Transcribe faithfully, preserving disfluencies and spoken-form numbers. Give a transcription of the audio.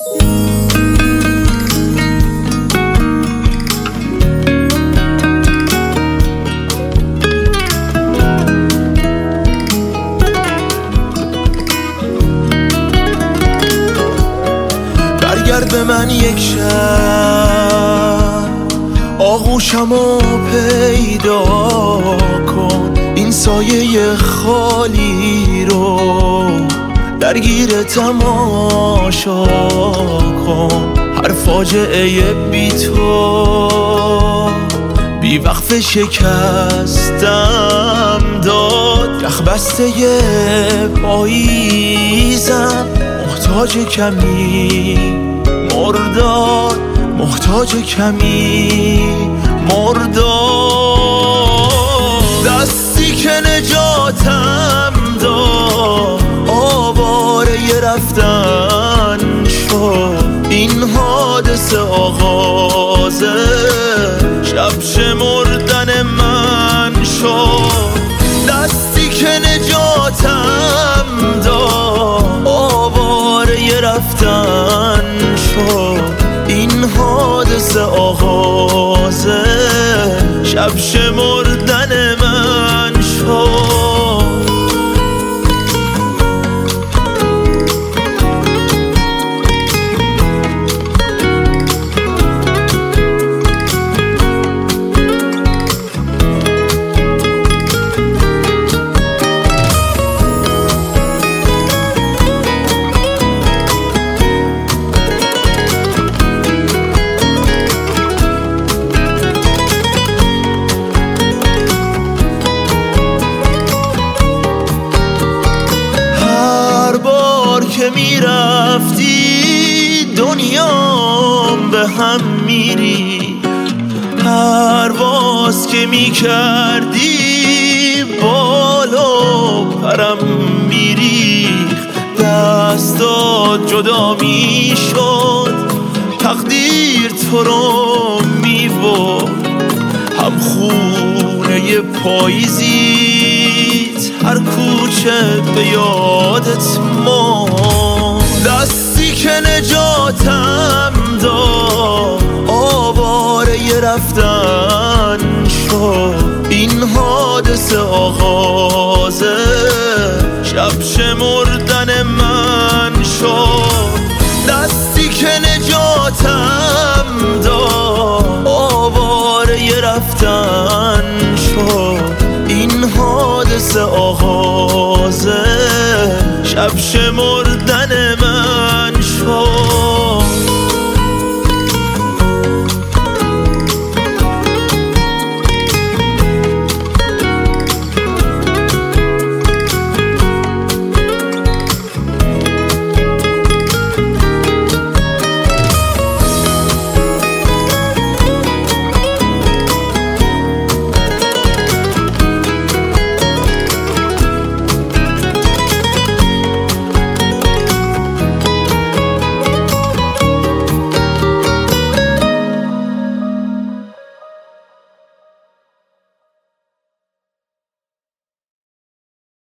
برگرد به من یک شب آغوشمو پیدا کن، این سایه خالی رو درگیر تماشا کن. هر فاجعه بی تو بی وقف شکستم داد، یخ بسته پاییزم محتاج کمی مرداد، محتاج کمی مرداد. دستی که نجاتم داد آواره رفتن شد، این حادثه آغازه شب شمردن من شد. دستی که نجاتم داد آواره رفتن شد، این حادثه آغازه شب شمردن من شد. که میرفتی دنیام به هم میری، پرواز که میکردی بالا پرم میریخ. دستات جدا میشد تقدیر تو رو میبرد، هم خونه پاییزیت هر کوچه به یادت ماند. دستی که نجاتم داد آواره رفتن شد، این حادثه آغازه شب شمردن من شد. دستی که نجاتم داد آواره رفتن شد، این حادثه آغازه شب شمردن من شد.